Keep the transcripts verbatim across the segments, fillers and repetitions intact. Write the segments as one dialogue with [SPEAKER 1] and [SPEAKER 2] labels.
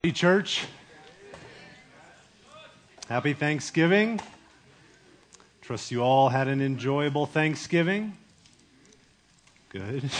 [SPEAKER 1] Happy church. Happy Thanksgiving. Trust you all had an enjoyable Thanksgiving. Good.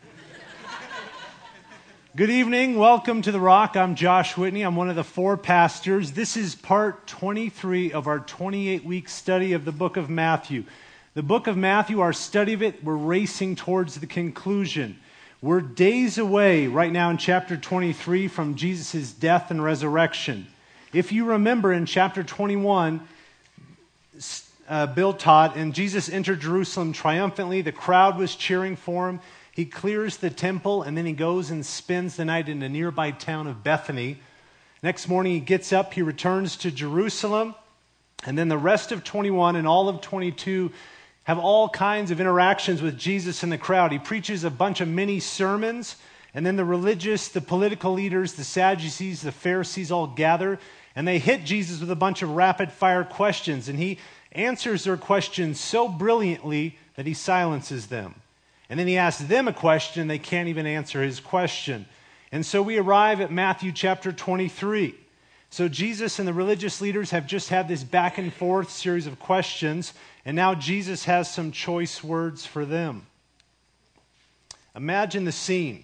[SPEAKER 1] Good evening. Welcome to The Rock. I'm Josh Whitney. I'm one of the four pastors. This is part twenty-three of our twenty-eight week study of the book of Matthew. The book of Matthew, our study of it, we're racing towards the conclusion. We're days away right now in chapter twenty-three from Jesus' death and resurrection. If you remember in chapter twenty-one, uh, Bill taught, and Jesus entered Jerusalem triumphantly. The crowd was cheering for him. He clears the temple, and then he goes and spends the night in the nearby town of Bethany. Next morning he gets up, he returns to Jerusalem, and then the rest of twenty-one and all of twenty-two have all kinds of interactions with Jesus and the crowd. He preaches a bunch of mini sermons, and then the religious, the political leaders, the Sadducees, the Pharisees all gather, and they hit Jesus with a bunch of rapid-fire questions, and he answers their questions so brilliantly that he silences them. And then he asks them a question, and they can't even answer his question. And so we arrive at Matthew chapter twenty-three. So Jesus and the religious leaders have just had this back and forth series of questions, and now Jesus has some choice words for them. Imagine the scene.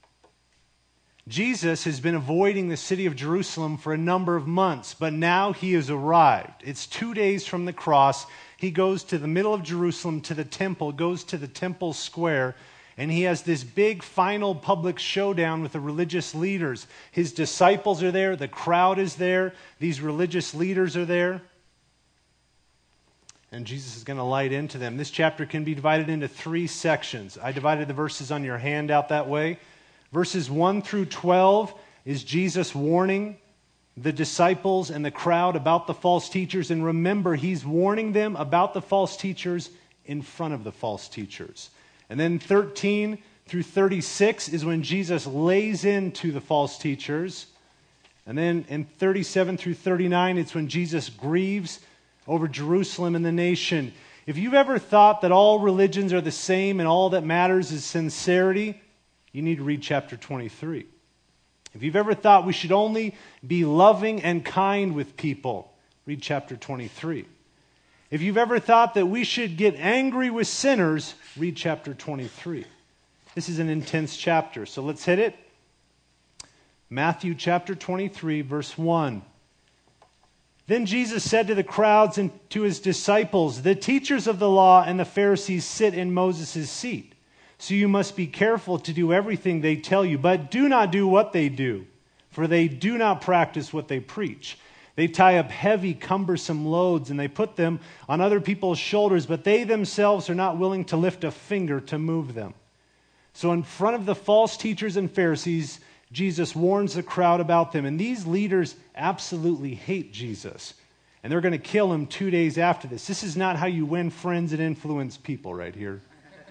[SPEAKER 1] Jesus has been avoiding the city of Jerusalem for a number of months, but now he has arrived. It's two days from the cross. He goes to the middle of Jerusalem, to the temple, goes to the temple square, and he has this big final public showdown with the religious leaders. His disciples are there, the crowd is there, these religious leaders are there. And Jesus is going to light into them. This chapter can be divided into three sections. I divided the verses on your handout that way. Verses one through twelve is Jesus warning the disciples and the crowd about the false teachers. And remember, he's warning them about the false teachers in front of the false teachers. And then thirteen through thirty-six is when Jesus lays into the false teachers. And then in thirty-seven through thirty-nine, it's when Jesus grieves over Jerusalem and the nation. If you've ever thought that all religions are the same and all that matters is sincerity, you need to read chapter twenty-three. If you've ever thought we should only be loving and kind with people, read chapter twenty-three. If you've ever thought that we should get angry with sinners, read chapter twenty-three. This is an intense chapter, so let's hit it. Matthew chapter twenty-three, verse one. Then Jesus said to the crowds and to his disciples, "The teachers of the law and the Pharisees sit in Moses' seat. So you must be careful to do everything they tell you, but do not do what they do, for they do not practice what they preach. They tie up heavy, cumbersome loads, and they put them on other people's shoulders, but they themselves are not willing to lift a finger to move them." So in front of the false teachers and Pharisees, Jesus warns the crowd about them. And these leaders absolutely hate Jesus. And they're going to kill him two days after this. This is not how you win friends and influence people right here.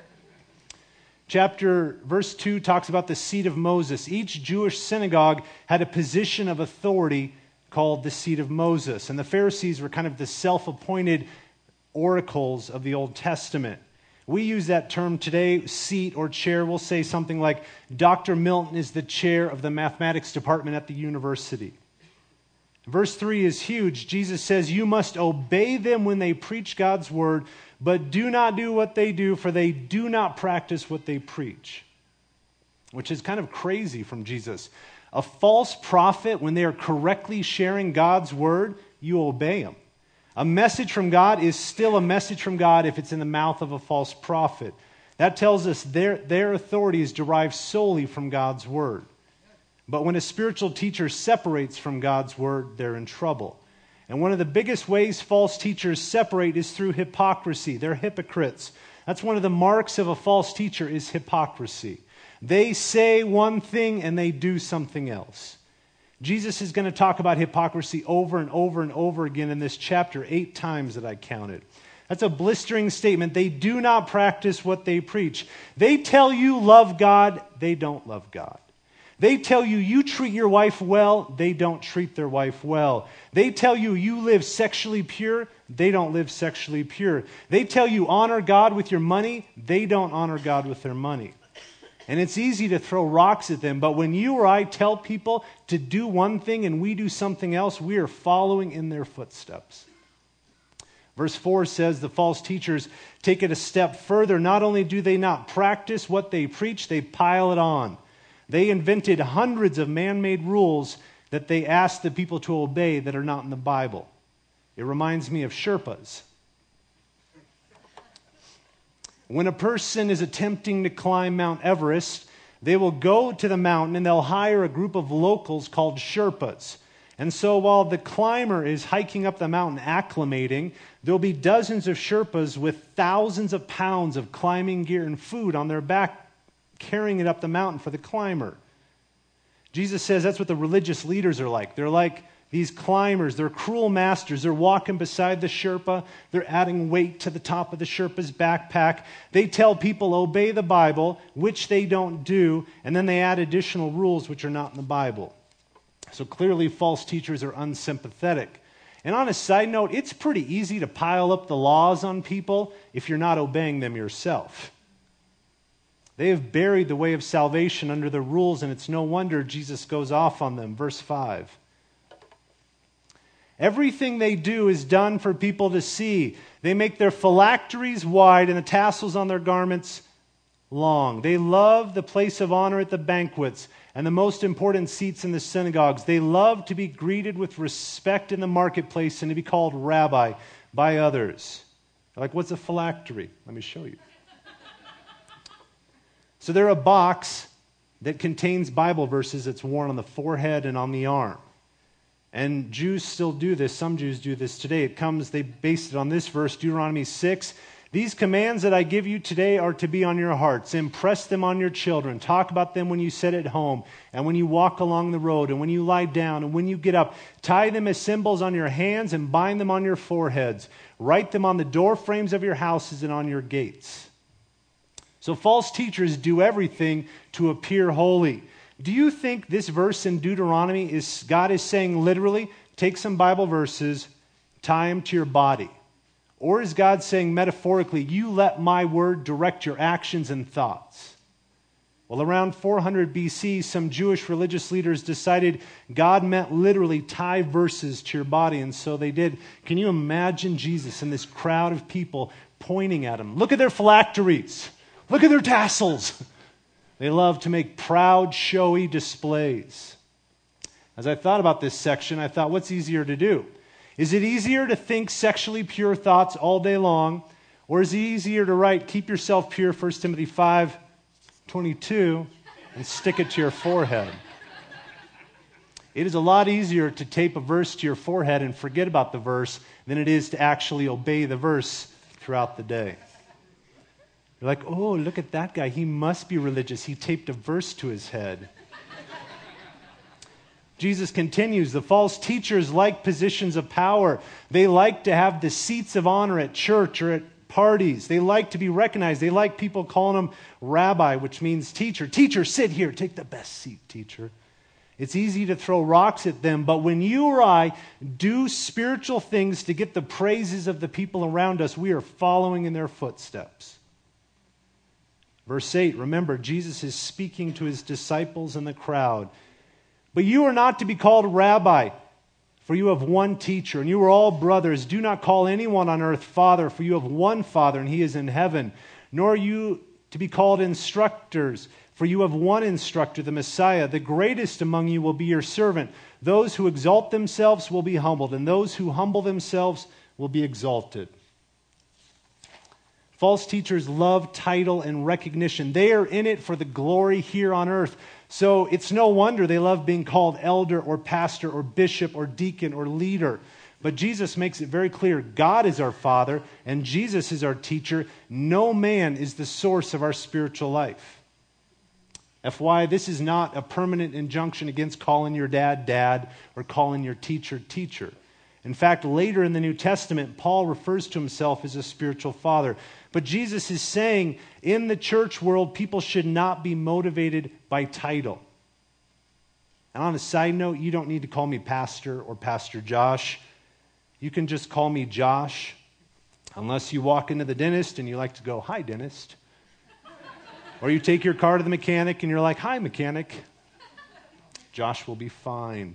[SPEAKER 1] Chapter, verse two talks about the seat of Moses. Each Jewish synagogue had a position of authority called the seat of Moses. And the Pharisees were kind of the self-appointed oracles of the Old Testament. We use that term today, seat or chair. We'll say something like, Doctor Milton is the chair of the mathematics department at the university. Verse three is huge. Jesus says, "You must obey them when they preach God's word, but do not do what they do, for they do not practice what they preach." Which is kind of crazy from Jesus. A false prophet, when they are correctly sharing God's word, you obey them. A message from God is still a message from God if it's in the mouth of a false prophet. That tells us their, their authority is derived solely from God's word. But when a spiritual teacher separates from God's word, they're in trouble. And one of the biggest ways false teachers separate is through hypocrisy. They're hypocrites. That's one of the marks of a false teacher is hypocrisy. They say one thing and they do something else. Jesus is going to talk about hypocrisy over and over and over again in this chapter, eight times that I counted. That's a blistering statement. They do not practice what they preach. They tell you love God, they don't love God. They tell you you treat your wife well, they don't treat their wife well. They tell you you live sexually pure, they don't live sexually pure. They tell you honor God with your money, they don't honor God with their money. and it's easy to throw rocks at them. But when you or I tell people to do one thing and we do something else, we are following in their footsteps. Verse four says the false teachers take it a step further. Not only do they not practice what they preach, they pile it on. They invented hundreds of man-made rules that they ask the people to obey that are not in the Bible. It reminds me of Sherpas. When a person is attempting to climb Mount Everest, they will go to the mountain and they'll hire a group of locals called Sherpas. And so while the climber is hiking up the mountain acclimating, there'll be dozens of Sherpas with thousands of pounds of climbing gear and food on their back, carrying it up the mountain for the climber. Jesus says that's what the religious leaders are like. They're like these climbers. They're cruel masters. They're walking beside the Sherpa. They're adding weight to the top of the Sherpa's backpack. They tell people, obey the Bible, which they don't do, and then they add additional rules which are not in the Bible. So clearly, false teachers are unsympathetic. And on a side note, it's pretty easy to pile up the laws on people if you're not obeying them yourself. They have buried the way of salvation under the rules, and it's no wonder Jesus goes off on them. Verse five. Everything they do is done for people to see. They make their phylacteries wide and the tassels on their garments long. They love the place of honor at the banquets and the most important seats in the synagogues. They love to be greeted with respect in the marketplace and to be called rabbi by others. Like, what's a phylactery? Let me show you. So they're a box that contains Bible verses that's worn on the forehead and on the arm. And Jews still do this. Some Jews do this today. It comes, they based it on this verse, Deuteronomy six. These commands that I give you today are to be on your hearts. Impress them on your children. Talk about them when you sit at home and when you walk along the road and when you lie down and when you get up. Tie them as symbols on your hands and bind them on your foreheads. Write them on the door frames of your houses and on your gates. So false teachers do everything to appear holy. Do you think this verse in Deuteronomy is God is saying literally, take some Bible verses, tie them to your body? Or is God saying metaphorically, you let my word direct your actions and thoughts? Well, around four hundred B C, some Jewish religious leaders decided God meant literally tie verses to your body, and so they did. Can you imagine Jesus and this crowd of people pointing at him? Look at their phylacteries. Look at their tassels. They love to make proud, showy displays. As I thought about this section, I thought, what's easier to do? Is it easier to think sexually pure thoughts all day long, or is it easier to write, keep yourself pure, First Timothy five twenty-two, and stick it to your forehead? It is a lot easier to tape a verse to your forehead and forget about the verse than it is to actually obey the verse throughout the day. You're like, oh, look at that guy. He must be religious. He taped a verse to his head. Jesus continues, the false teachers like positions of power. They like to have the seats of honor at church or at parties. They like to be recognized. They like people calling them rabbi, which means teacher. Teacher, sit here. Take the best seat, teacher. It's easy to throw rocks at them, but when you or I do spiritual things to get the praises of the people around us, we are following in their footsteps. Verse eight, remember, Jesus is speaking to his disciples and the crowd. But you are not to be called rabbi, for you have one teacher, and you are all brothers. Do not call anyone on earth father, for you have one Father, and he is in heaven. Nor are you to be called instructors, for you have one instructor, the Messiah. The greatest among you will be your servant. Those who exalt themselves will be humbled, and those who humble themselves will be exalted. False teachers love title and recognition. They are in it for the glory here on earth. So it's no wonder they love being called elder or pastor or bishop or deacon or leader. But Jesus makes it very clear, God is our Father and Jesus is our teacher. No man is the source of our spiritual life. F Y I, this is not a permanent injunction against calling your dad, dad, or calling your teacher, teacher. In fact, later in the New Testament, Paul refers to himself as a spiritual father. But Jesus is saying, in the church world, people should not be motivated by title. And on a side note, you don't need to call me Pastor or Pastor Josh. You can just call me Josh, unless you walk into the dentist and you like to go, hi, dentist. Or you take your car to the mechanic and you're like, "Hi, mechanic. Josh will be fine."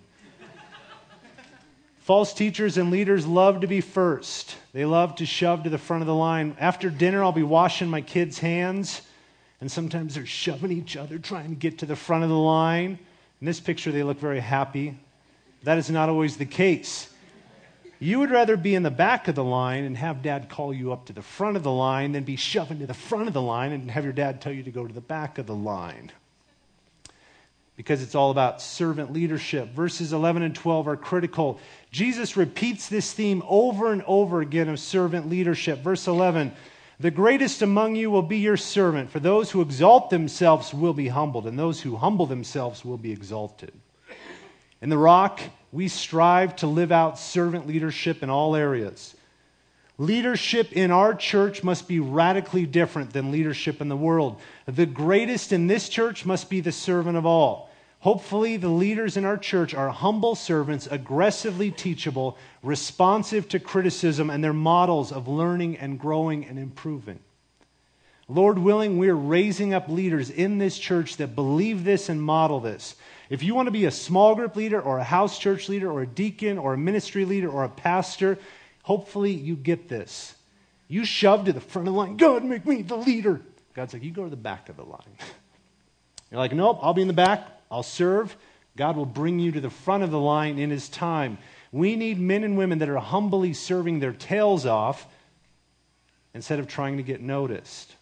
[SPEAKER 1] False teachers and leaders love to be first. They love to shove to the front of the line. After dinner, I'll be washing my kids' hands, and sometimes they're shoving each other, trying to get to the front of the line. In this picture, they look very happy. That is not always the case. You would rather be in the back of the line and have Dad call you up to the front of the line than be shoving to the front of the line and have your dad tell you to go to the back of the line. Because it's all about servant leadership. Verses eleven and twelve are critical. Jesus repeats this theme over and over again of servant leadership. Verse eleven, "The greatest among you will be your servant, for those who exalt themselves will be humbled, and those who humble themselves will be exalted." In the Rock, we strive to live out servant leadership in all areas. Leadership in our church must be radically different than leadership in the world. The greatest in this church must be the servant of all. Hopefully, the leaders in our church are humble servants, aggressively teachable, responsive to criticism, and they're models of learning and growing and improving. Lord willing, we're raising up leaders in this church that believe this and model this. If you want to be a small group leader or a house church leader or a deacon or a ministry leader or a pastor, hopefully you get this. You shove to the front of the line, "God, make me the leader." God's like, "You go to the back of the line." You're like, "Nope, I'll be in the back. I'll serve." God will bring you to the front of the line in His time. We need men and women that are humbly serving their tails off instead of trying to get noticed.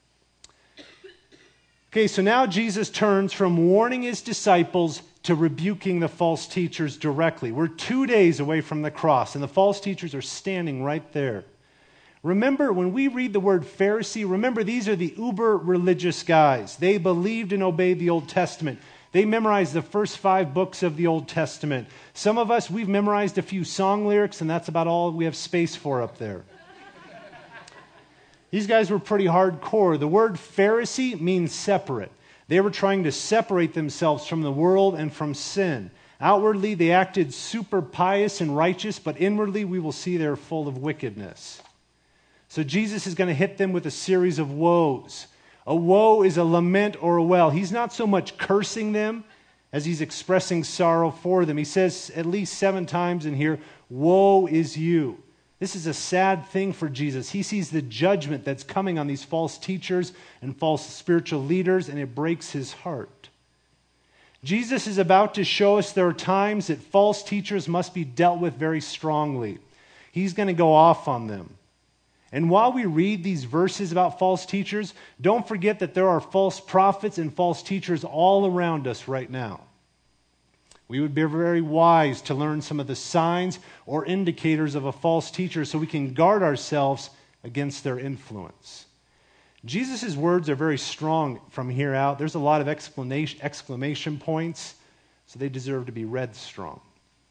[SPEAKER 1] Okay, so now Jesus turns from warning His disciples to rebuking the false teachers directly. We're two days away from the cross, and the false teachers are standing right there. Remember, when we read the word Pharisee, remember these are the uber religious guys. They believed and obeyed the Old Testament. They memorized the first five books of the Old Testament. Some of us, we've memorized a few song lyrics, and that's about all we have space for up there. These guys were pretty hardcore. The word Pharisee means separate. They were trying to separate themselves from the world and from sin. Outwardly, they acted super pious and righteous, but inwardly, we will see they're full of wickedness. So Jesus is going to hit them with a series of woes. A woe is a lament or a wail. He's not so much cursing them as He's expressing sorrow for them. He says at least seven times in here, "Woe is you." This is a sad thing for Jesus. He sees the judgment that's coming on these false teachers and false spiritual leaders, and it breaks His heart. Jesus is about to show us there are times that false teachers must be dealt with very strongly. He's going to go off on them. And while we read these verses about false teachers, don't forget that there are false prophets and false teachers all around us right now. We would be very wise to learn some of the signs or indicators of a false teacher so we can guard ourselves against their influence. Jesus' words are very strong from here out. There's a lot of explanation, exclamation points, so they deserve to be read strong.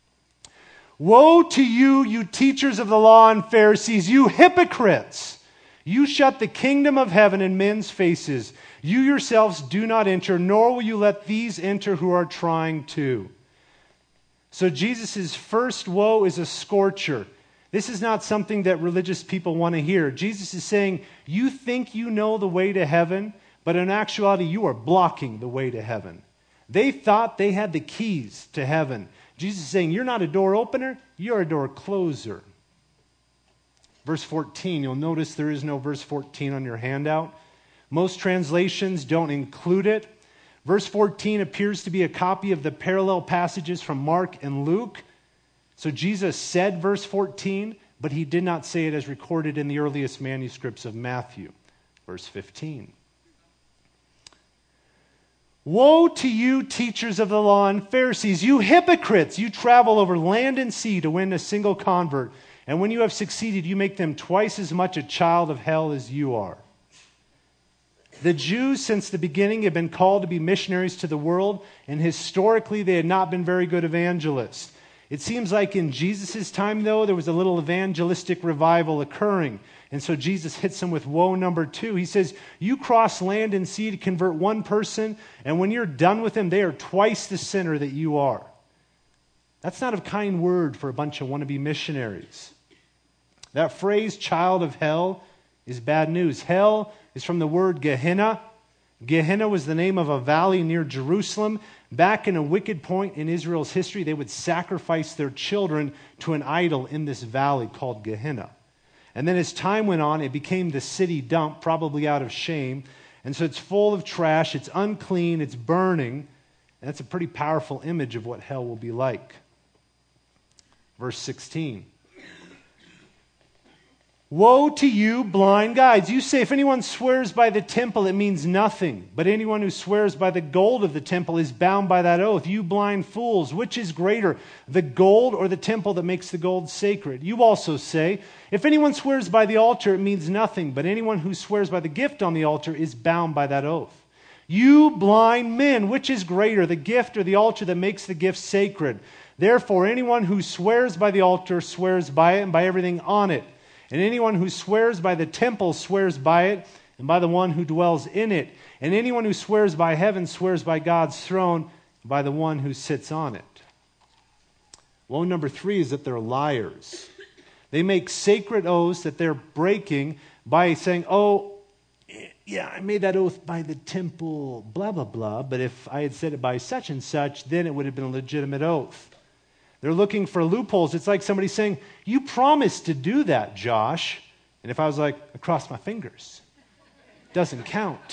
[SPEAKER 1] "Woe to you, you teachers of the law and Pharisees, you hypocrites! You shut the kingdom of heaven in men's faces. You yourselves do not enter, nor will you let these enter who are trying to." So Jesus' first woe is a scorcher. This is not something that religious people want to hear. Jesus is saying, you think you know the way to heaven, but in actuality you are blocking the way to heaven. They thought they had the keys to heaven. Jesus is saying, you're not a door opener, you're a door closer. Verse fourteen, you'll notice there is no verse fourteen on your handout. Most translations don't include it. Verse fourteen appears to be a copy of the parallel passages from Mark and Luke. So Jesus said verse fourteen, but He did not say it as recorded in the earliest manuscripts of Matthew. Verse fifteen. "Woe to you, teachers of the law and Pharisees, you hypocrites! You travel over land and sea to win a single convert, and when you have succeeded, you make them twice as much a child of hell as you are." The Jews, since the beginning, have been called to be missionaries to the world, and historically they had not been very good evangelists. It seems like in Jesus' time, though, there was a little evangelistic revival occurring. And so Jesus hits them with woe number two. He says, you cross land and sea to convert one person, and when you're done with them, they are twice the sinner that you are. That's not a kind word for a bunch of wannabe missionaries. That phrase, child of hell, is bad news. Hell is from the word Gehenna. Gehenna was the name of a valley near Jerusalem. Back in a wicked point in Israel's history, they would sacrifice their children to an idol in this valley called Gehenna. And then as time went on, it became the city dump, probably out of shame. And so it's full of trash, it's unclean, it's burning. And that's a pretty powerful image of what hell will be like. Verse sixteen. Woe to you, blind guides! You say, if anyone swears by the temple, it means nothing. But anyone who swears by the gold of the temple is bound by that oath. You blind fools, which is greater, the gold or the temple that makes the gold sacred? You also say, if anyone swears by the altar, it means nothing. But anyone who swears by the gift on the altar is bound by that oath. You blind men, which is greater, the gift or the altar that makes the gift sacred? Therefore, anyone who swears by the altar swears by it and by everything on it. And anyone who swears by the temple swears by it and by the one who dwells in it. And anyone who swears by heaven swears by God's throne and by the one who sits on it. Woe number three is that they're liars. They make sacred oaths that they're breaking by saying, oh, yeah, I made that oath by the temple, blah, blah, blah. But if I had said it by such and such, then it would have been a legitimate oath. They're looking for loopholes. It's like somebody saying, you promised to do that, Josh. And if I was like, I crossed my fingers. Doesn't count.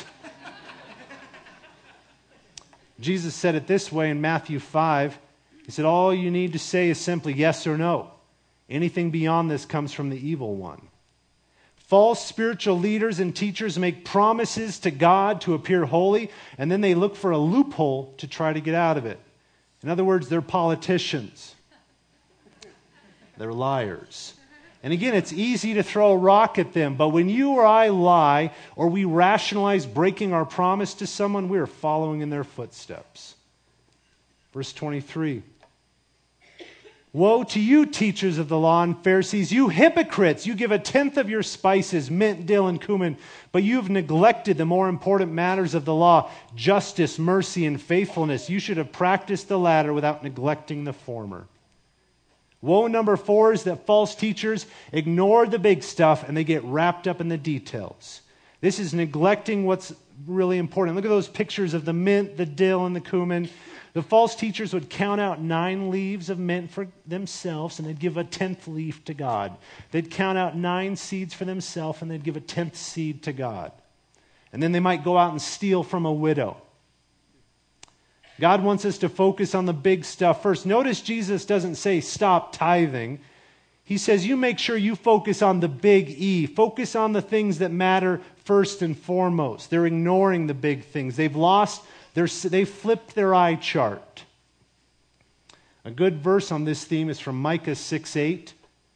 [SPEAKER 1] Jesus said it this way in Matthew five. He said, all you need to say is simply yes or no. Anything beyond this comes from the evil one. False spiritual leaders and teachers make promises to God to appear holy, and then they look for a loophole to try to get out of it. In other words, they're politicians. They're liars. And again, it's easy to throw a rock at them, but when you or I lie or we rationalize breaking our promise to someone, we are following in their footsteps. Verse twenty-three. Woe to you, teachers of the law and Pharisees, you hypocrites! You give a tenth of your spices, mint, dill, and cumin, but you've neglected the more important matters of the law, justice, mercy, and faithfulness. You should have practiced the latter without neglecting the former. Woe number four is that false teachers ignore the big stuff and they get wrapped up in the details. This is neglecting what's really important. Look at those pictures of the mint, the dill, and the cumin. The false teachers would count out nine leaves of mint for themselves and they'd give a tenth leaf to God. They'd count out nine seeds for themselves and they'd give a tenth seed to God. And then they might go out and steal from a widow. God wants us to focus on the big stuff first. Notice Jesus doesn't say stop tithing. He says you make sure you focus on the big E. Focus on the things that matter first and foremost. They're ignoring the big things. They've lost, their, they've flipped their eye chart. A good verse on this theme is from Micah six eight.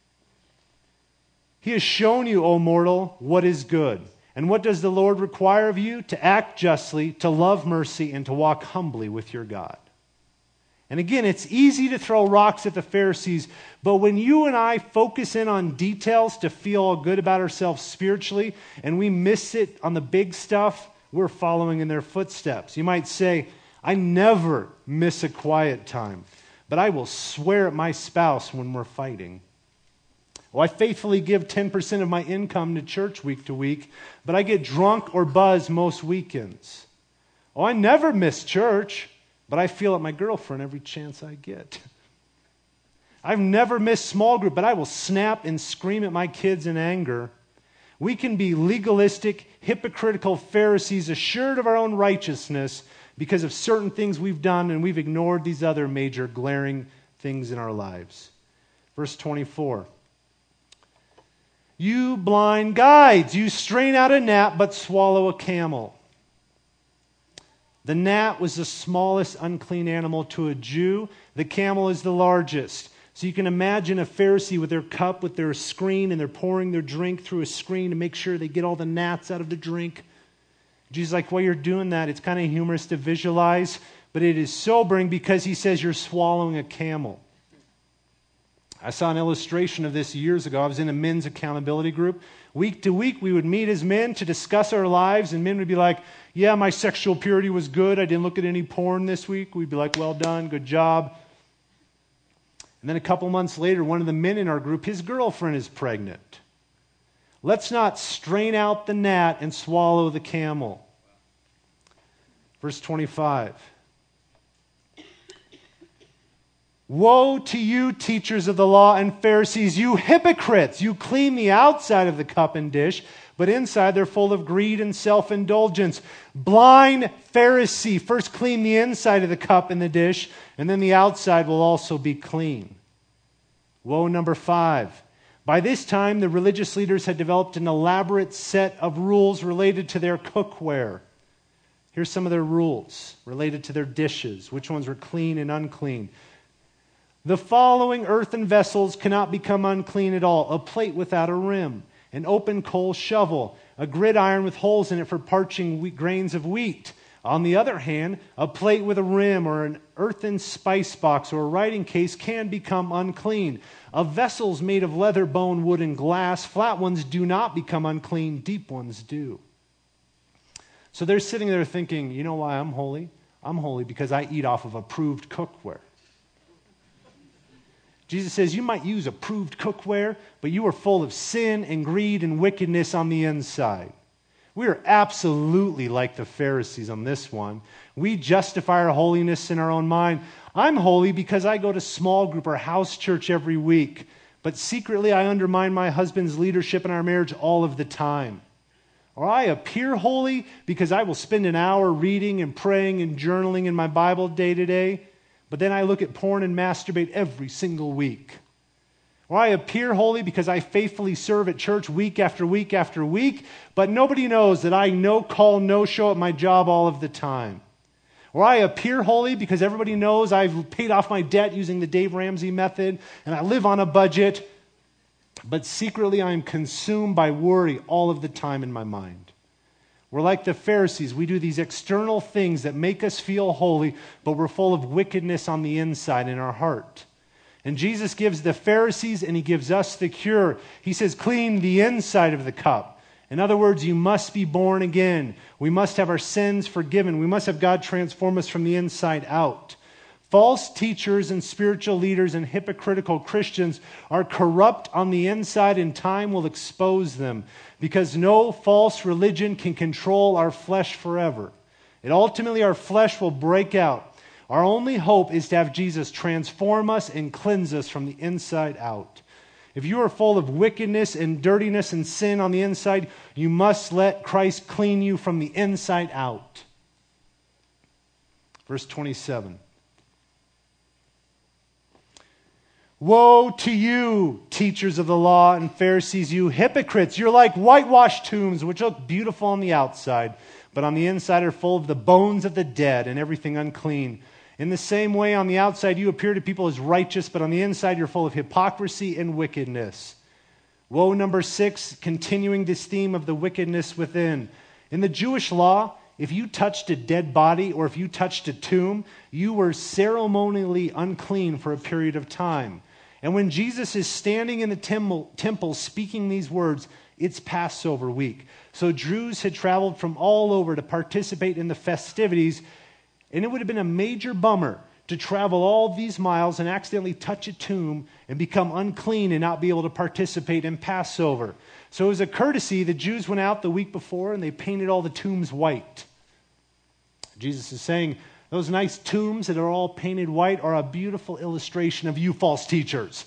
[SPEAKER 1] He has shown you, O mortal, what is good. And what does the Lord require of you? To act justly, to love mercy, and to walk humbly with your God. And again, it's easy to throw rocks at the Pharisees, but when you and I focus in on details to feel all good about ourselves spiritually, and we miss it on the big stuff, we're following in their footsteps. You might say, I never miss a quiet time, but I will swear at my spouse when we're fighting. Well, I faithfully give ten percent of my income to church week to week, but I get drunk or buzz most weekends. Oh, I never miss church, but I feel at my girlfriend every chance I get. I've never missed small group, but I will snap and scream at my kids in anger. We can be legalistic, hypocritical Pharisees assured of our own righteousness because of certain things we've done and we've ignored these other major glaring things in our lives. Verse twenty-four. You blind guides, you strain out a gnat but swallow a camel. The gnat was the smallest unclean animal to a Jew. The camel is the largest. So you can imagine a Pharisee with their cup, with their screen, and they're pouring their drink through a screen to make sure they get all the gnats out of the drink. Jesus is like, while you're doing that, it's kind of humorous to visualize, but it is sobering because he says you're swallowing a camel. I saw an illustration of this years ago. I was in a men's accountability group. Week to week, we would meet as men to discuss our lives, and men would be like, yeah, my sexual purity was good. I didn't look at any porn this week. We'd be like, well done, good job. And then a couple months later, one of the men in our group, his girlfriend is pregnant. Let's not strain out the gnat and swallow the camel. Verse twenty-five. Woe to you, teachers of the law and Pharisees, you hypocrites! You clean the outside of the cup and dish, but inside they're full of greed and self-indulgence. Blind Pharisee, first clean the inside of the cup and the dish, and then the outside will also be clean. Woe number five. By this time, the religious leaders had developed an elaborate set of rules related to their cookware. Here's some of their rules related to their dishes, which ones were clean and unclean. The following earthen vessels cannot become unclean at all: a plate without a rim, an open coal shovel, a gridiron with holes in it for parching wheat, grains of wheat. On the other hand, a plate with a rim or an earthen spice box or a writing case can become unclean. Of vessels made of leather, bone, wood, and glass, flat ones do not become unclean, deep ones do. So they're sitting there thinking, you know why I'm holy? I'm holy because I eat off of approved cookware. Jesus says you might use approved cookware, but you are full of sin and greed and wickedness on the inside. We are absolutely like the Pharisees on this one. We justify our holiness in our own mind. I'm holy because I go to small group or house church every week, but secretly I undermine my husband's leadership in our marriage all of the time. Or I appear holy because I will spend an hour reading and praying and journaling in my Bible day to day, but then I look at porn and masturbate every single week. Or I appear holy because I faithfully serve at church week after week after week, but nobody knows that I no call, no show at my job all of the time. Or I appear holy because everybody knows I've paid off my debt using the Dave Ramsey method and I live on a budget, but secretly I'm consumed by worry all of the time in my mind. We're like the Pharisees. We do these external things that make us feel holy, but we're full of wickedness on the inside in our heart. And Jesus gives the Pharisees and he gives us the cure. He says, clean the inside of the cup. In other words, you must be born again. We must have our sins forgiven. We must have God transform us from the inside out. False teachers and spiritual leaders and hypocritical Christians are corrupt on the inside, and time will expose them, because no false religion can control our flesh forever. And ultimately our flesh will break out. Our only hope is to have Jesus transform us and cleanse us from the inside out. If you are full of wickedness and dirtiness and sin on the inside, you must let Christ clean you from the inside out. Verse twenty-seven. Woe to you, teachers of the law and Pharisees, you hypocrites! You're like whitewashed tombs, which look beautiful on the outside, but on the inside are full of the bones of the dead and everything unclean. In the same way, on the outside you appear to people as righteous, but on the inside you're full of hypocrisy and wickedness. Woe number six, continuing this theme of the wickedness within. In the Jewish law, if you touched a dead body or if you touched a tomb, you were ceremonially unclean for a period of time. And when Jesus is standing in the temple, temple speaking these words, it's Passover week. So Jews had traveled from all over to participate in the festivities, and it would have been a major bummer to travel all these miles and accidentally touch a tomb and become unclean and not be able to participate in Passover. So as a courtesy, the Jews went out the week before and they painted all the tombs white. Jesus is saying, those nice tombs that are all painted white are a beautiful illustration of you false teachers.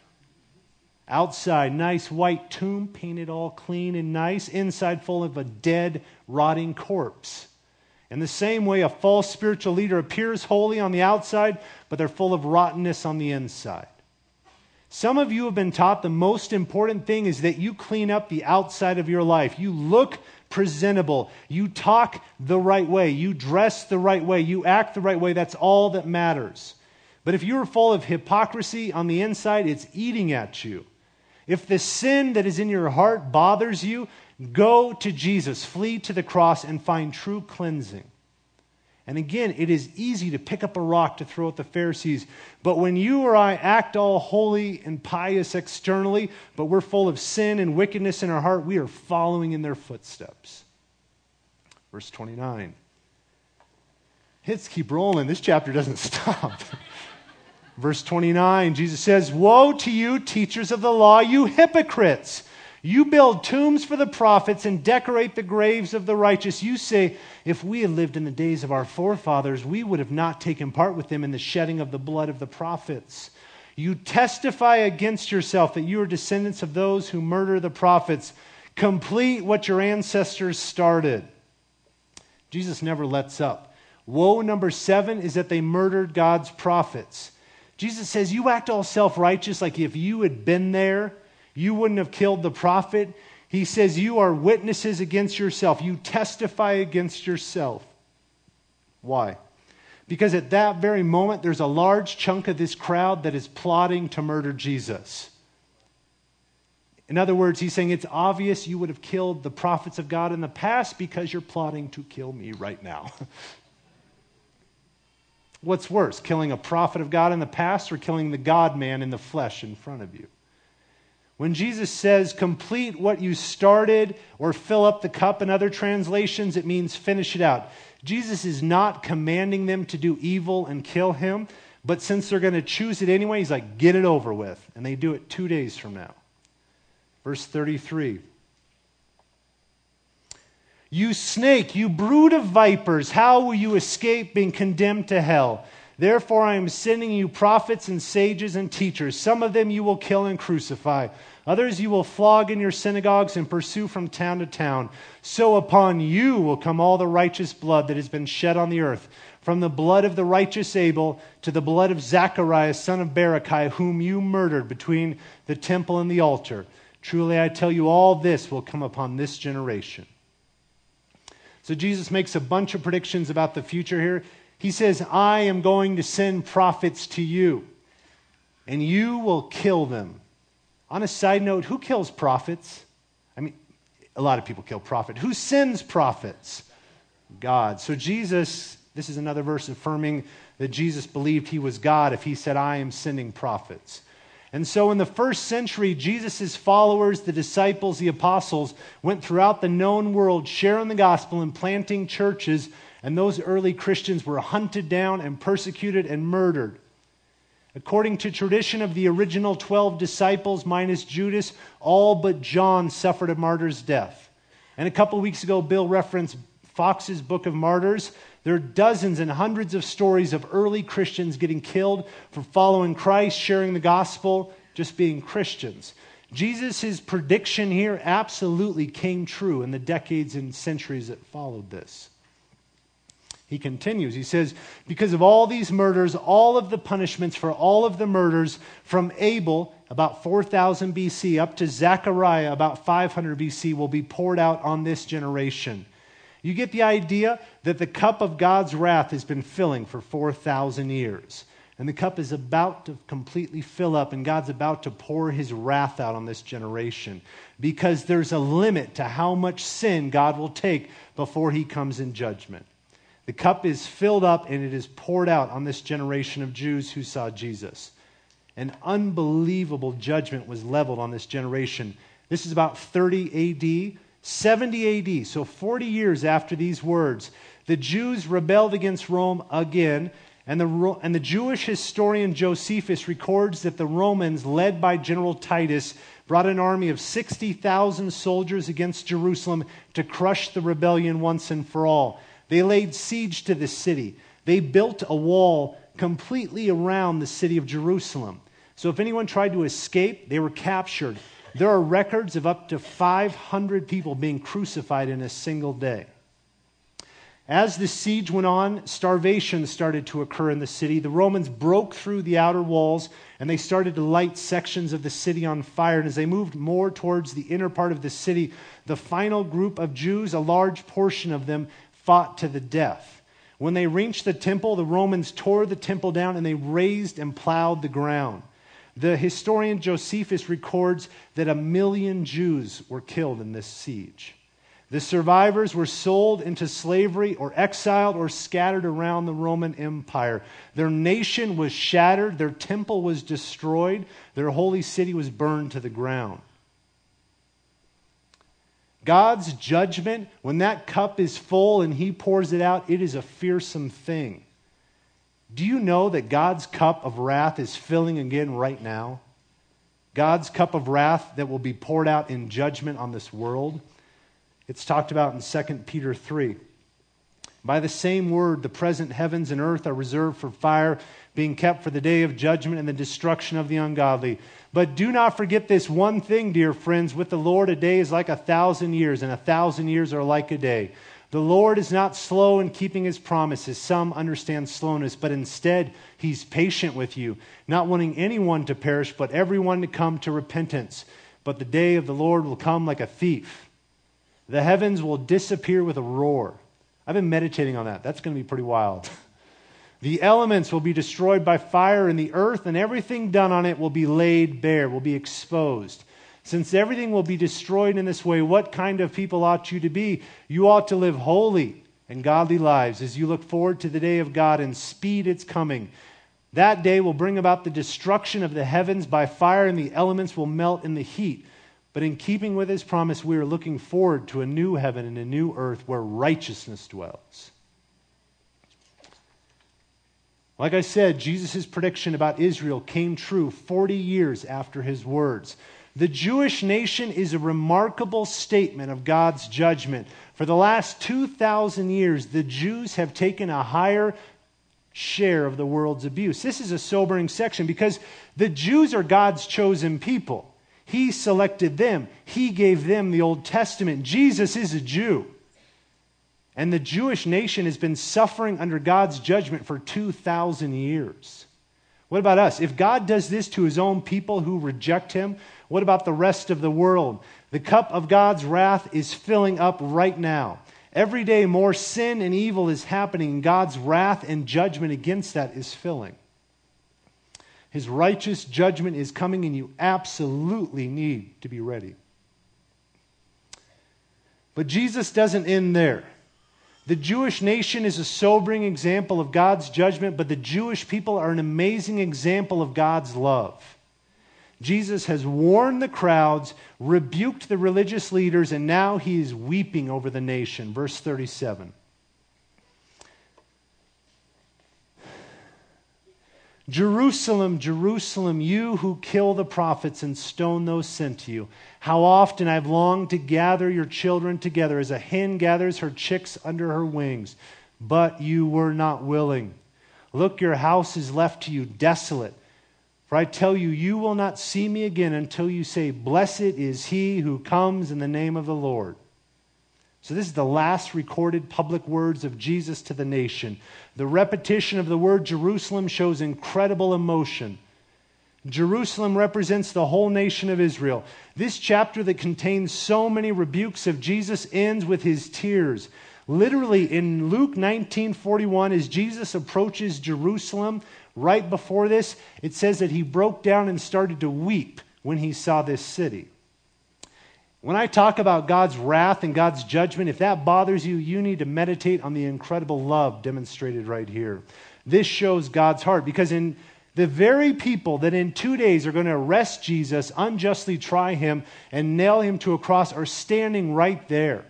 [SPEAKER 1] Outside, nice white tomb, painted all clean and nice. Inside, full of a dead, rotting corpse. In the same way, a false spiritual leader appears holy on the outside, but they're full of rottenness on the inside. Some of you have been taught the most important thing is that you clean up the outside of your life. You look presentable. You talk the right way. You dress the right way. You act the right way. That's all that matters. But if you're full of hypocrisy on the inside, it's eating at you. If the sin that is in your heart bothers you, go to Jesus, flee to the cross, and find true cleansing. And again, it is easy to pick up a rock to throw at the Pharisees. But when you or I act all holy and pious externally, but we're full of sin and wickedness in our heart, we are following in their footsteps. Verse twenty-nine. Let's keep rolling. This chapter doesn't stop. Verse twenty-nine, Jesus says, woe to you, teachers of the law, you hypocrites! You build tombs for the prophets and decorate the graves of the righteous. You say, if we had lived in the days of our forefathers, we would have not taken part with them in the shedding of the blood of the prophets. You testify against yourself that you are descendants of those who murder the prophets. Complete what your ancestors started. Jesus never lets up. Woe number seven is that they murdered God's prophets. Jesus says, you act all self-righteous like if you had been there, you wouldn't have killed the prophet. He says you are witnesses against yourself. You testify against yourself. Why? Because at that very moment, there's a large chunk of this crowd that is plotting to murder Jesus. In other words, he's saying it's obvious you would have killed the prophets of God in the past because you're plotting to kill me right now. What's worse, killing a prophet of God in the past or killing the God-man in the flesh in front of you? When Jesus says, complete what you started or fill up the cup in other translations, it means finish it out. Jesus is not commanding them to do evil and kill him, but since they're going to choose it anyway, he's like, get it over with. And they do it two days from now. Verse thirty-three. You snake, you brood of vipers, how will you escape being condemned to hell? Therefore, I am sending you prophets and sages and teachers. Some of them you will kill and crucify. Others you will flog in your synagogues and pursue from town to town. So upon you will come all the righteous blood that has been shed on the earth, from the blood of the righteous Abel to the blood of Zacharias, son of Berechiah, whom you murdered between the temple and the altar. Truly, I tell you, all this will come upon this generation. So Jesus makes a bunch of predictions about the future here. He says, I am going to send prophets to you, and you will kill them. On a side note, who kills prophets? I mean, a lot of people kill prophets. Who sends prophets? God. So Jesus, this is another verse affirming that Jesus believed he was God if he said, I am sending prophets. And so in the first century, Jesus' followers, the disciples, the apostles, went throughout the known world sharing the gospel and planting churches. And those early Christians were hunted down and persecuted and murdered. According to tradition of the original twelve disciples minus Judas, all but John suffered a martyr's death. And a couple weeks ago, Bill referenced Fox's Book of Martyrs. There are dozens and hundreds of stories of early Christians getting killed for following Christ, sharing the gospel, just being Christians. Jesus' prediction here absolutely came true in the decades and centuries that followed this. He continues, he says, because of all these murders, all of the punishments for all of the murders from Abel, about four thousand B C, up to Zechariah, about five hundred B C, will be poured out on this generation. You get the idea that the cup of God's wrath has been filling for four thousand years. And the cup is about to completely fill up, and God's about to pour his wrath out on this generation. Because there's a limit to how much sin God will take before he comes in judgment. The cup is filled up and it is poured out on this generation of Jews who saw Jesus. An unbelievable judgment was leveled on this generation. This is about thirty A D, seventy A D, so forty years after these words. The Jews rebelled against Rome again, and the, and the Jewish historian Josephus records that the Romans, led by General Titus, brought an army of sixty thousand soldiers against Jerusalem to crush the rebellion once and for all. They laid siege to the city. They built a wall completely around the city of Jerusalem. So if anyone tried to escape, they were captured. There are records of up to five hundred people being crucified in a single day. As the siege went on, starvation started to occur in the city. The Romans broke through the outer walls and they started to light sections of the city on fire. And as they moved more towards the inner part of the city, the final group of Jews, a large portion of them, fought to the death. When they reached the temple, the Romans tore the temple down and they razed and plowed the ground. The historian Josephus records that a million Jews were killed in this siege. The survivors were sold into slavery or exiled or scattered around the Roman Empire. Their nation was shattered, their temple was destroyed, their holy city was burned to the ground. God's judgment, when that cup is full and he pours it out, it is a fearsome thing. Do you know that God's cup of wrath is filling again right now? God's cup of wrath that will be poured out in judgment on this world. It's talked about in Second Peter three. By the same word, the present heavens and earth are reserved for fire, being kept for the day of judgment and the destruction of the ungodly. But do not forget this one thing, dear friends. With the Lord, a day is like a thousand years, and a thousand years are like a day. The Lord is not slow in keeping his promises. Some understand slowness, but instead he's patient with you, not wanting anyone to perish, but everyone to come to repentance. But the day of the Lord will come like a thief. The heavens will disappear with a roar. I've been meditating on that. That's going to be pretty wild. The elements will be destroyed by fire, and the earth and everything done on it will be laid bare, will be exposed. Since everything will be destroyed in this way, what kind of people ought you to be? You ought to live holy and godly lives as you look forward to the day of God and speed its coming. That day will bring about the destruction of the heavens by fire, and the elements will melt in the heat. But in keeping with his promise, we are looking forward to a new heaven and a new earth where righteousness dwells. Like I said, Jesus' prediction about Israel came true forty years after his words. The Jewish nation is a remarkable statement of God's judgment. For the last two thousand years, the Jews have taken a higher share of the world's abuse. This is a sobering section because the Jews are God's chosen people. He selected them. He gave them the Old Testament. Jesus is a Jew. And the Jewish nation has been suffering under God's judgment for two thousand years. What about us? If God does this to his own people who reject him, what about the rest of the world? The cup of God's wrath is filling up right now. Every day more sin and evil is happening, and God's wrath and judgment against that is filling. His righteous judgment is coming, and you absolutely need to be ready. But Jesus doesn't end there. The Jewish nation is a sobering example of God's judgment, but the Jewish people are an amazing example of God's love. Jesus has warned the crowds, rebuked the religious leaders, and now he is weeping over the nation. Verse thirty-seven. Jerusalem, Jerusalem, you who kill the prophets and stone those sent to you. How often I've longed to gather your children together as a hen gathers her chicks under her wings, but you were not willing. Look, your house is left to you desolate. For I tell you, you will not see me again until you say, blessed is he who comes in the name of the Lord. So this is the last recorded public words of Jesus to the nation. The repetition of the word Jerusalem shows incredible emotion. Jerusalem represents the whole nation of Israel. This chapter that contains so many rebukes of Jesus ends with his tears. Literally in Luke nineteen forty-one, as Jesus approaches Jerusalem, right before this, it says that he broke down and started to weep when he saw this city. When I talk about God's wrath and God's judgment, if that bothers you, you need to meditate on the incredible love demonstrated right here. This shows God's heart, because in the very people that in two days are going to arrest Jesus, unjustly try him, and nail him to a cross are standing right there.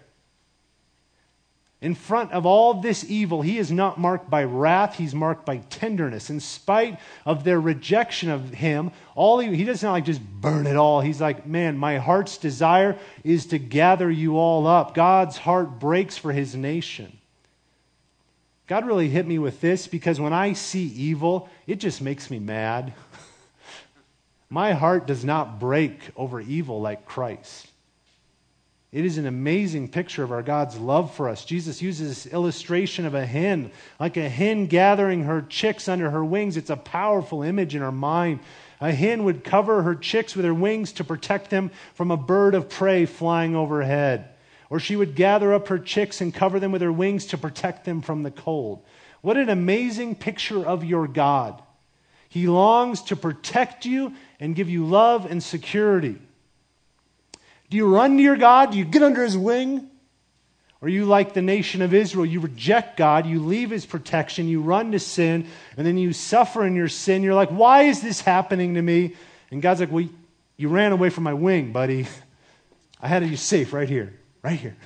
[SPEAKER 1] In front of all this evil, he is not marked by wrath, he's marked by tenderness. In spite of their rejection of him, all he, he doesn't like just burn it all. He's like, man, my heart's desire is to gather you all up. God's heart breaks for his nation. God really hit me with this because when I see evil, it just makes me mad. My heart does not break over evil like Christ. It is an amazing picture of our God's love for us. Jesus uses this illustration of a hen, like a hen gathering her chicks under her wings. It's a powerful image in our mind. A hen would cover her chicks with her wings to protect them from a bird of prey flying overhead. Or she would gather up her chicks and cover them with her wings to protect them from the cold. What an amazing picture of your God. He longs to protect you and give you love and security. Do you run to your God? Do you get under his wing? Or are you like the nation of Israel? You reject God, you leave his protection, you run to sin, and then you suffer in your sin. You're like, why is this happening to me? And God's like, well, you ran away from my wing, buddy. I had you safe right here, right here.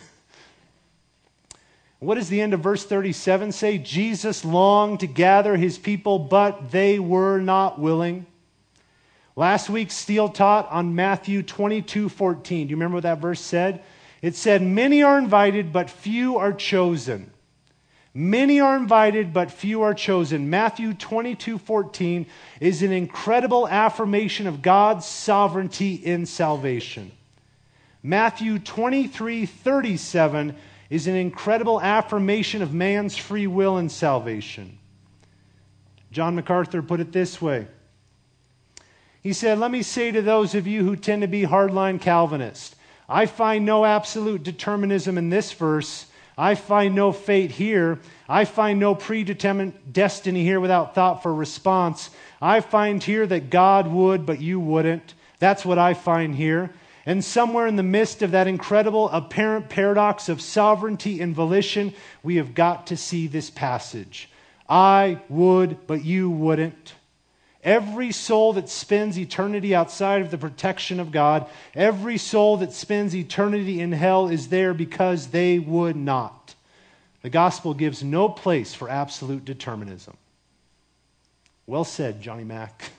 [SPEAKER 1] What does the end of verse thirty-seven say? Jesus longed to gather his people, but they were not willing. Last week, Steele taught on Matthew twenty-two fourteen. Do you remember what that verse said? It said, many are invited, but few are chosen. Many are invited, but few are chosen. Matthew twenty-two fourteen is an incredible affirmation of God's sovereignty in salvation. Matthew twenty-three thirty-seven is an incredible affirmation of man's free will in salvation. John MacArthur put it this way. He said, let me say to those of you who tend to be hardline Calvinists, I find no absolute determinism in this verse. I find no fate here. I find no predetermined destiny here without thought for response. I find here that God would, but you wouldn't. That's what I find here. And somewhere in the midst of that incredible apparent paradox of sovereignty and volition, we have got to see this passage. I would, but you wouldn't. Every soul that spends eternity outside of the protection of God, every soul that spends eternity in hell is there because they would not. The gospel gives no place for absolute determinism. Well said, Johnny Mac.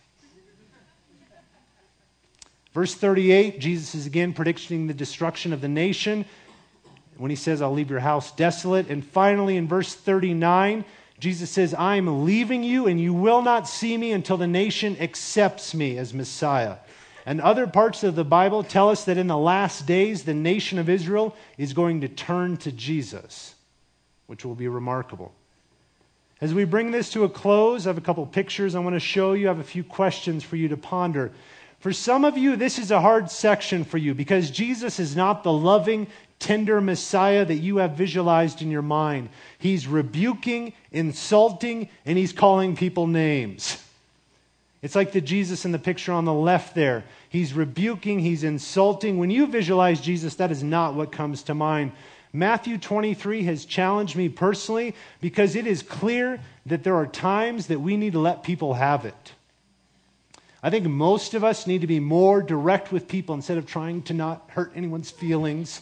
[SPEAKER 1] Verse thirty-eight, Jesus is again predicting the destruction of the nation when he says, I'll leave your house desolate. And finally, in verse thirty-nine, Jesus says, I am leaving you and you will not see me until the nation accepts me as Messiah. And other parts of the Bible tell us that in the last days, the nation of Israel is going to turn to Jesus, which will be remarkable. As we bring this to a close, I have a couple pictures I want to show you. I have a few questions for you to ponder. For some of you, this is a hard section for you because Jesus is not the loving, tender Messiah that you have visualized in your mind. He's rebuking, insulting, and he's calling people names. It's like the Jesus in the picture on the left there. He's rebuking, he's insulting. When you visualize Jesus, that is not what comes to mind. Matthew twenty-three has challenged me personally because it is clear that there are times that we need to let people have it. I think most of us need to be more direct with people instead of trying to not hurt anyone's feelings.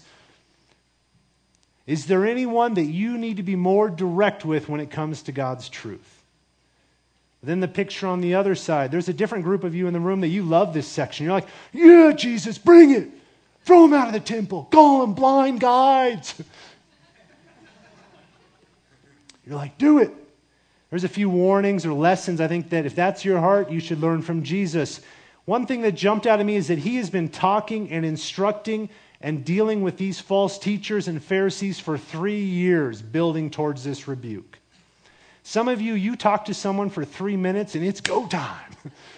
[SPEAKER 1] Is there anyone that you need to be more direct with when it comes to God's truth? Then the picture on the other side. There's a different group of you in the room that you love this section. You're like, yeah, Jesus, bring it. Throw them out of the temple. Call them blind guides. You're like, do it. There's a few warnings or lessons I think that if that's your heart, you should learn from Jesus. One thing that jumped out at me is that he has been talking and instructing and dealing with these false teachers and Pharisees for three years, building towards this rebuke. Some of you, you talk to someone for three minutes and it's go time.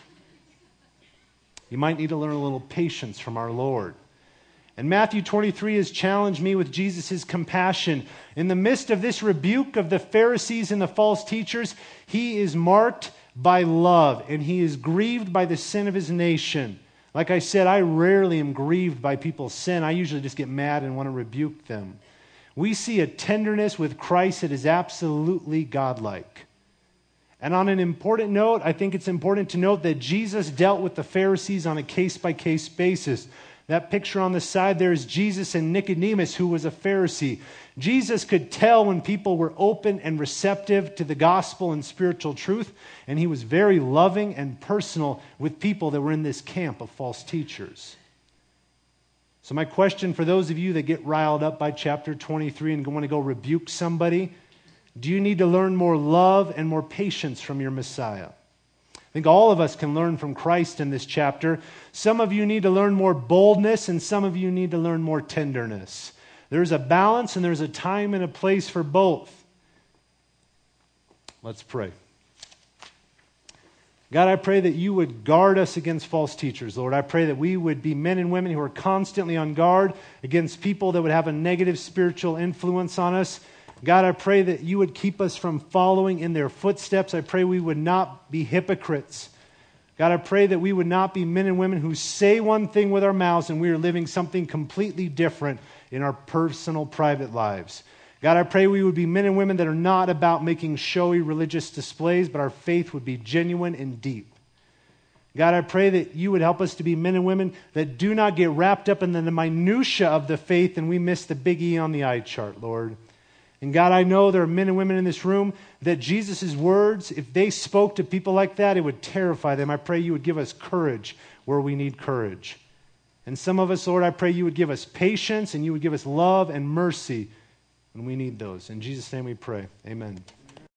[SPEAKER 1] You might need to learn a little patience from our Lord. And Matthew twenty-three has challenged me with Jesus' compassion. In the midst of this rebuke of the Pharisees and the false teachers, he is marked by love and he is grieved by the sin of his nation. Like I said, I rarely am grieved by people's sin. I usually just get mad and want to rebuke them. We see a tenderness with Christ that is absolutely godlike. And on an important note, I think it's important to note that Jesus dealt with the Pharisees on a case-by-case basis. That picture on the side there is Jesus and Nicodemus, who was a Pharisee. Jesus could tell when people were open and receptive to the gospel and spiritual truth, and he was very loving and personal with people that were in this camp of false teachers. So my question for those of you that get riled up by chapter twenty-three and want to go rebuke somebody, do you need to learn more love and more patience from your Messiah? I think all of us can learn from Christ in this chapter. Some of you need to learn more boldness, and some of you need to learn more tenderness. There's a balance, and there's a time and a place for both. Let's pray. God, I pray that you would guard us against false teachers, Lord. I pray that we would be men and women who are constantly on guard against people that would have a negative spiritual influence on us. God, I pray that you would keep us from following in their footsteps. I pray we would not be hypocrites. God, I pray that we would not be men and women who say one thing with our mouths and we are living something completely different in our personal, private lives. God, I pray we would be men and women that are not about making showy religious displays, but our faith would be genuine and deep. God, I pray that you would help us to be men and women that do not get wrapped up in the minutia of the faith and we miss the big E on the eye chart, Lord. And God, I know there are men and women in this room that Jesus' words, if they spoke to people like that, it would terrify them. I pray you would give us courage where we need courage. And some of us, Lord, I pray you would give us patience and you would give us love and mercy when we need those. In Jesus' name we pray. Amen.